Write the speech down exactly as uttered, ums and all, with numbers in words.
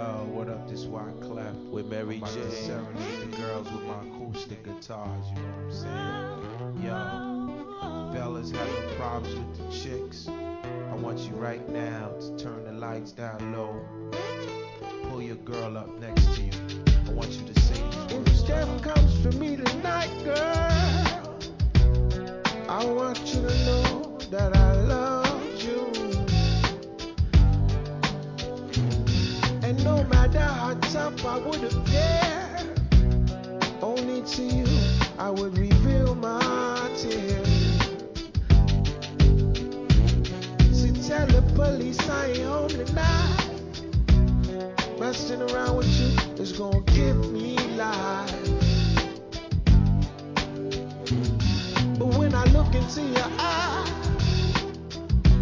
Yo, what up? This Wyclef with Mary J. Serenade the girls with my acoustic guitars, you know what I'm saying? Yo, fellas having problems with the chicks. I want you right now to turn the lights down low. Pull your girl up next to you. I want you to say these words. If death comes for me tonight, girl, I want you to know that I love you. And no matter how tough I would appear, only to you I would reveal my